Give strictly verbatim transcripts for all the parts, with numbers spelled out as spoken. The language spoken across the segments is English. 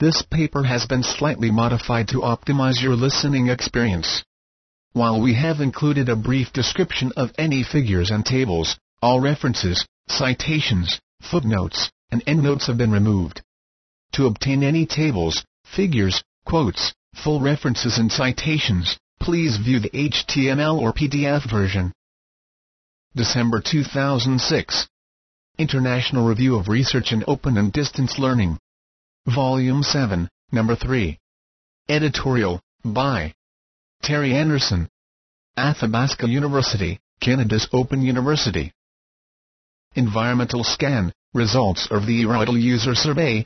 This paper has been slightly modified to optimize your listening experience. While we have included a brief description of any figures and tables, all references, citations, footnotes, and endnotes have been removed. To obtain any tables, figures, quotes, full references and citations, please view the H T M L or P D F version. December two thousand six. International Review of Research in Open and Distance Learning. Volume seven, Number three. Editorial, by Terry Anderson. Athabasca University, Canada's Open University. Environmental Scan, Results of the eRiddle User Survey.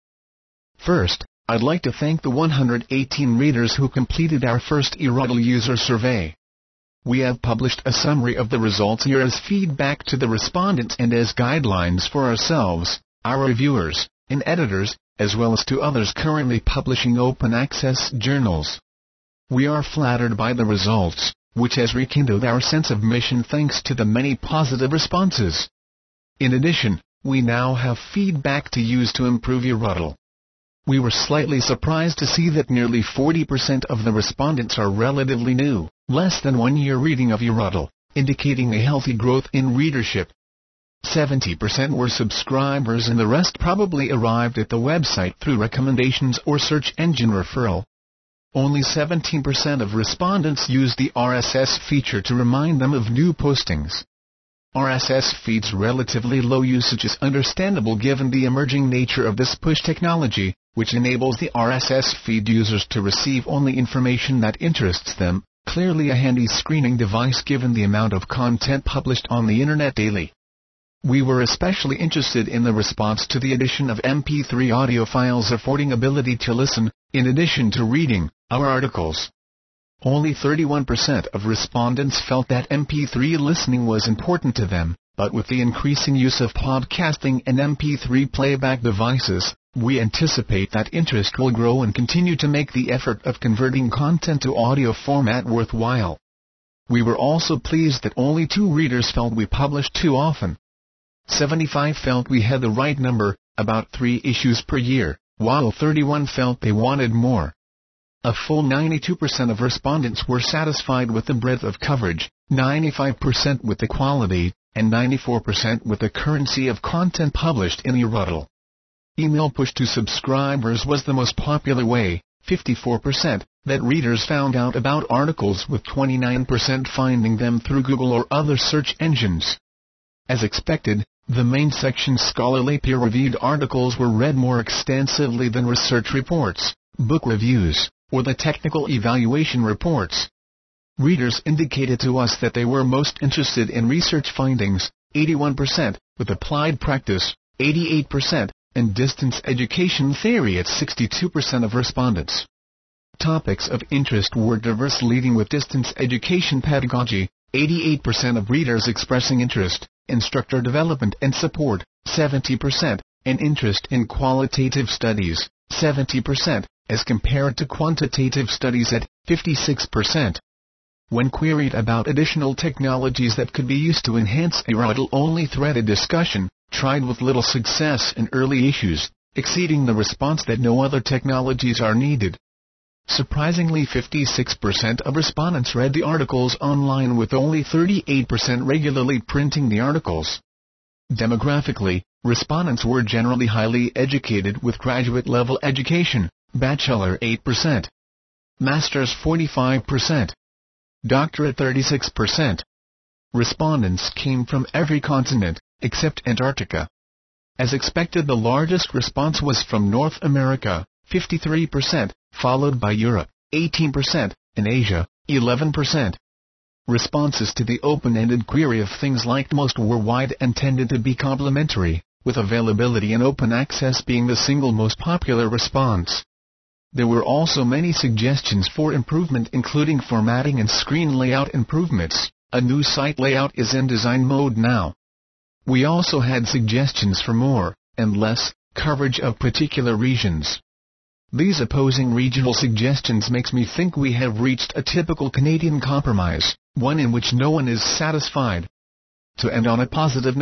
First, I'd like to thank the one hundred eighteen readers who completed our first eRiddle User Survey. We have published a summary of the results here as feedback to the respondents and as guidelines for ourselves, our reviewers, and editors, as well as to others currently publishing open access journals. We are flattered by the results, which has rekindled our sense of mission thanks to the many positive responses. In addition, we now have feedback to use to improve eRiddle. We were slightly surprised to see that nearly forty percent of the respondents are relatively new, less than one year reading of eRiddle, indicating a healthy growth in readership. seventy percent were subscribers and the rest probably arrived at the website through recommendations or search engine referral. Only seventeen percent of respondents used the R S S feature to remind them of new postings. R S S feed's relatively low usage is understandable given the emerging nature of this push technology, which enables the R S S feed users to receive only information that interests them, clearly a handy screening device given the amount of content published on the Internet daily. We were especially interested in the response to the addition of M P three audio files affording ability to listen, in addition to reading, our articles. Only thirty-one percent of respondents felt that M P three listening was important to them, but with the increasing use of podcasting and M P three playback devices, we anticipate that interest will grow and continue to make the effort of converting content to audio format worthwhile. We were also pleased that only two readers felt we published too often. seventy-five felt we had the right number, about three issues per year, while thirty-one felt they wanted more. A full ninety-two percent of respondents were satisfied with the breadth of coverage, ninety-five percent with the quality, and ninety-four percent with the currency of content published in eRiddle. Email push to subscribers was the most popular way, fifty-four percent, that readers found out about articles with twenty-nine percent finding them through Google or other search engines. As expected, the main section's scholarly peer-reviewed articles were read more extensively than research reports, book reviews, or the technical evaluation reports. Readers indicated to us that they were most interested in research findings, eighty-one percent, with applied practice, eighty-eight percent, and distance education theory at sixty-two percent of respondents. Topics of interest were diverse, leading with distance education pedagogy, eighty-eight percent of readers expressing interest, instructor development and support, seventy percent, and interest in qualitative studies, seventy percent, as compared to quantitative studies at fifty-six percent. When queried about additional technologies that could be used to enhance eRiddle, only threaded discussion, tried with little success in early issues, exceeding the response that no other technologies are needed. Surprisingly, fifty-six percent of respondents read the articles online, with only thirty-eight percent regularly printing the articles. Demographically, respondents were generally highly educated with graduate-level education, bachelor eight percent, master's forty-five percent, doctorate thirty-six percent. Respondents came from every continent, except Antarctica. As expected, the largest response was from North America, fifty-three percent, followed by Europe, eighteen percent, and Asia, eleven percent. Responses to the open-ended query of things liked most were wide and tended to be complementary, with availability and open access being the single most popular response. There were also many suggestions for improvement, including formatting and screen layout improvements. A new site layout is in design mode now. We also had suggestions for more, and less, coverage of particular regions. These opposing regional suggestions makes me think we have reached a typical Canadian compromise, one in which no one is satisfied. To end on a positive note,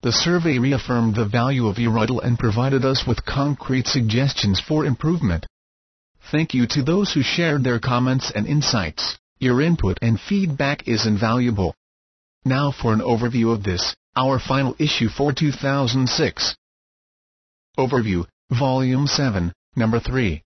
The survey reaffirmed the value of eReadL and provided us with concrete suggestions for improvement. Thank you to those who shared their comments and insights. Your input and feedback is invaluable. Now for an overview of this, our final issue for two thousand six. Overview, Volume seven, Number three.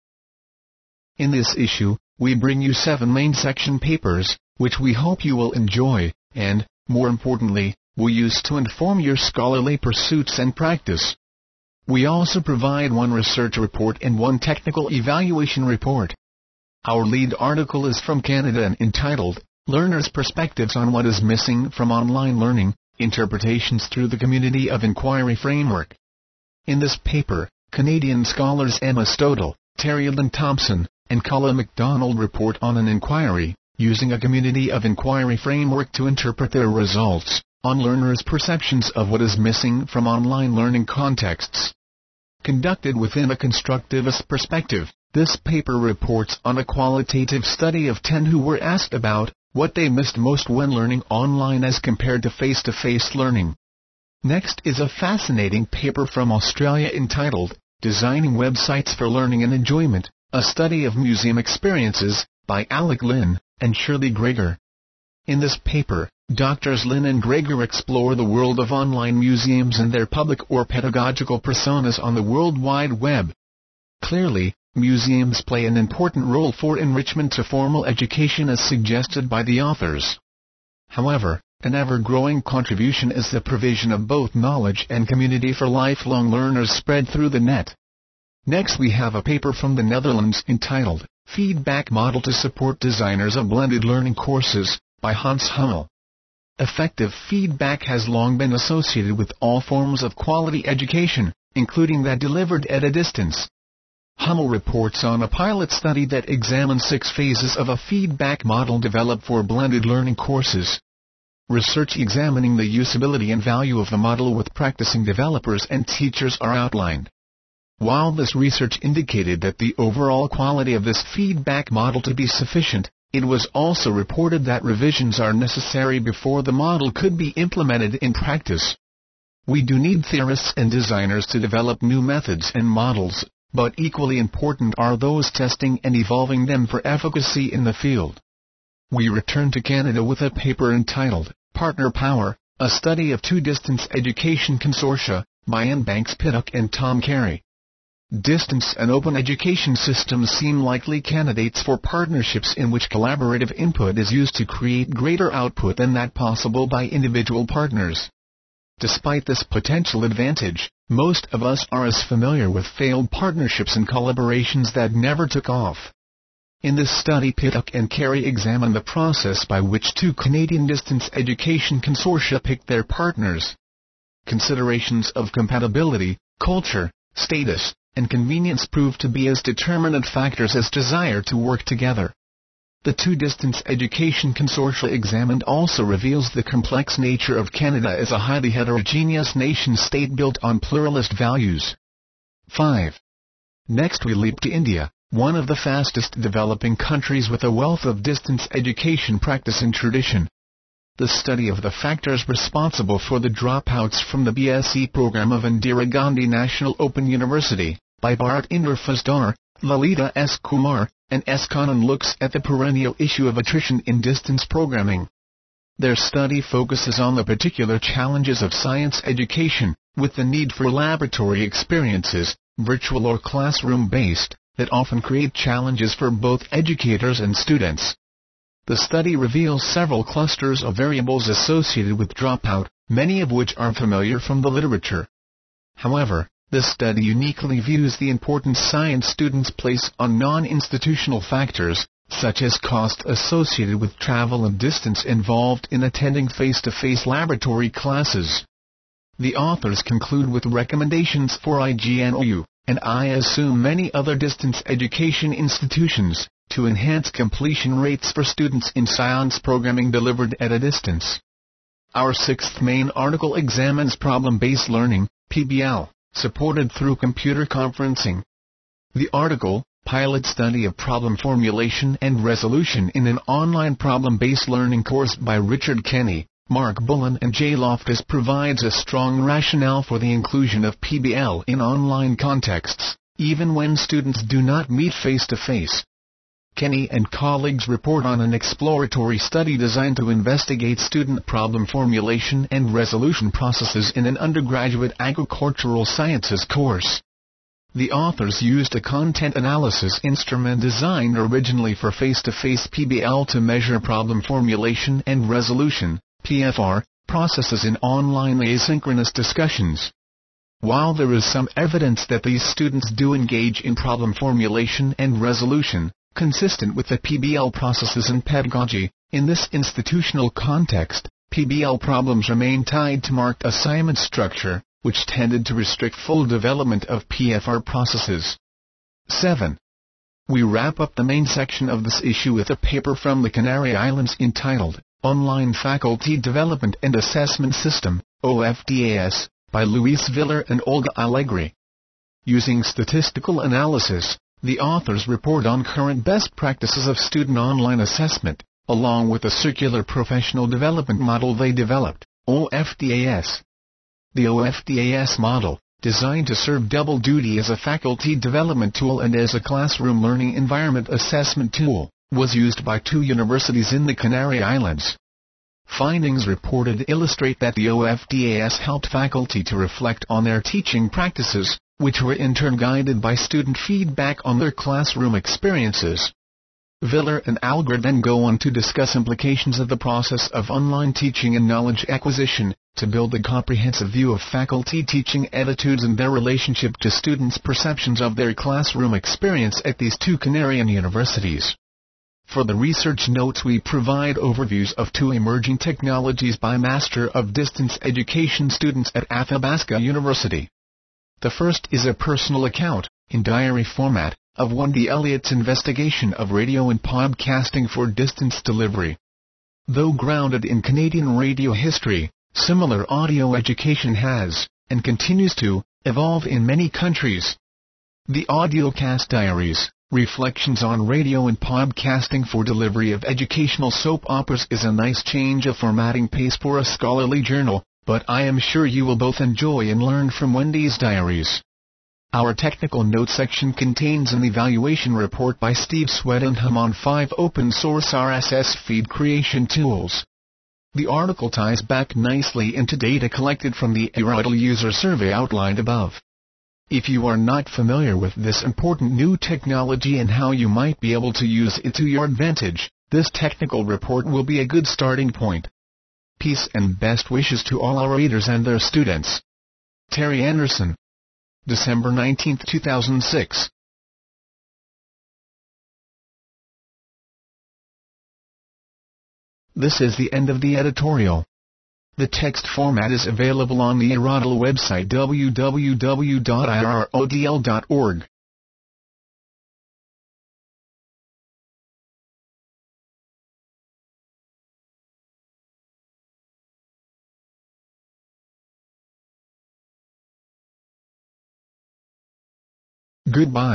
In this issue, we bring you seven main section papers, which we hope you will enjoy, and, more importantly, will use to inform your scholarly pursuits and practice. We also provide one research report and one technical evaluation report. Our lead article is from Canada and entitled, Learners' Perspectives on What is Missing from Online Learning, Interpretations Through the Community of Inquiry Framework. In this paper, Canadian scholars Emma Stodel, Terry Lynn Thompson, and Colin MacDonald report on an inquiry, using a Community of Inquiry framework to interpret their results, on learners' perceptions of what is missing from online learning contexts. Conducted within a constructivist perspective, this paper reports on a qualitative study of ten who were asked about what they missed most when learning online as compared to face-to-face learning. Next is a fascinating paper from Australia entitled, Designing Websites for Learning and Enjoyment, a Study of Museum Experiences, by Alec Lynn and Shirley Greger. In this paper, Doctors Lynn and Greger explore the world of online museums and their public or pedagogical personas on the World Wide Web. Clearly, museums play an important role for enrichment to formal education as suggested by the authors. However, an ever-growing contribution is the provision of both knowledge and community for lifelong learners spread through the net. Next we have a paper from the Netherlands entitled, Feedback Model to Support Designers of Blended Learning Courses, by Hans Hummel. Effective feedback has long been associated with all forms of quality education, including that delivered at a distance. Hummel reports on a pilot study that examines six phases of a feedback model developed for blended learning courses. Research examining the usability and value of the model with practicing developers and teachers are outlined. While this research indicated that the overall quality of this feedback model to be sufficient, it was also reported that revisions are necessary before the model could be implemented in practice. We do need theorists and designers to develop new methods and models, but equally important are those testing and evolving them for efficacy in the field. We return to Canada with a paper entitled, Partner Power, a Study of Two Distance Education Consortia, by Anne Banks-Pittock and Tom Carey. Distance and open education systems seem likely candidates for partnerships in which collaborative input is used to create greater output than that possible by individual partners. Despite this potential advantage, most of us are as familiar with failed partnerships and collaborations that never took off. In this study, Pittock and Carey examine the process by which two Canadian distance education consortia picked their partners. Considerations of compatibility, culture, status, and convenience proved to be as determinant factors as desire to work together. The two distance education consortia examined also reveals the complex nature of Canada as a highly heterogeneous nation-state built on pluralist values. five. Next we leap to India, one of the fastest developing countries with a wealth of distance education practice and tradition. The study of the factors responsible for the dropouts from the B S c program of Indira Gandhi National Open University, by Bharat Inder Fazdar, Lalita S. Kumar, and S. Kannan looks at the perennial issue of attrition in distance programming. Their study focuses on the particular challenges of science education, with the need for laboratory experiences, virtual or classroom-based, that often create challenges for both educators and students. The study reveals several clusters of variables associated with dropout, many of which are familiar from the literature. However, this study uniquely views the importance science students place on non-institutional factors, such as cost associated with travel and distance involved in attending face-to-face laboratory classes. The authors conclude with recommendations for I G N O U, and I assume many other distance education institutions, to enhance completion rates for students in science programming delivered at a distance. Our sixth main article examines problem-based learning, P B L, supported through computer conferencing. The article, Pilot Study of Problem Formulation and Resolution in an Online Problem-Based Learning Course by Richard Kenny, Mark Bullen and Jay Loftus provides a strong rationale for the inclusion of P B L in online contexts, even when students do not meet face-to-face. Kenny and colleagues report on an exploratory study designed to investigate student problem formulation and resolution processes in an undergraduate agricultural sciences course. The authors used a content analysis instrument designed originally for face-to-face P B L to measure problem formulation and resolution, P F R, processes in online asynchronous discussions. While there is some evidence that these students do engage in problem formulation and resolution, consistent with the P B L processes and pedagogy, in this institutional context, P B L problems remain tied to marked assignment structure, which tended to restrict full development of P F R processes. seven. We wrap up the main section of this issue with a paper from the Canary Islands entitled, Online Faculty Development and Assessment System, O F D A S, by Luis Viller and Olga Allegri. Using statistical analysis, the authors report on current best practices of student online assessment, along with a circular professional development model they developed, O F D A S. The O F D A S model, designed to serve double duty as a faculty development tool and as a classroom learning environment assessment tool, was used by two universities in the Canary Islands. Findings reported illustrate that the O F D A S helped faculty to reflect on their teaching practices, which were in turn guided by student feedback on their classroom experiences. Viller and Allegri then go on to discuss implications of the process of online teaching and knowledge acquisition, to build a comprehensive view of faculty teaching attitudes and their relationship to students' perceptions of their classroom experience at these two Canarian universities. For the research notes we provide overviews of two emerging technologies by Master of Distance Education students at Athabasca University. The first is a personal account, in diary format, of Wendy Elliott's investigation of radio and podcasting for distance delivery. Though grounded in Canadian radio history, similar audio education has, and continues to, evolve in many countries. The Audiocast Diaries, Reflections on Radio and Podcasting for Delivery of Educational Soap Operas is a nice change of formatting pace for a scholarly journal, but I am sure you will both enjoy and learn from Wendy's diaries. Our technical notes section contains an evaluation report by Steve Swedenham on five open-source R S S feed creation tools. The article ties back nicely into data collected from the eRaddle user survey outlined above. If you are not familiar with this important new technology and how you might be able to use it to your advantage, this technical report will be a good starting point. Peace and best wishes to all our readers and their students. Terry Anderson. December nineteenth two thousand six. This is the end of the editorial. The text format is available on the eRaddle website w w w dot i r o d l dot org. Goodbye.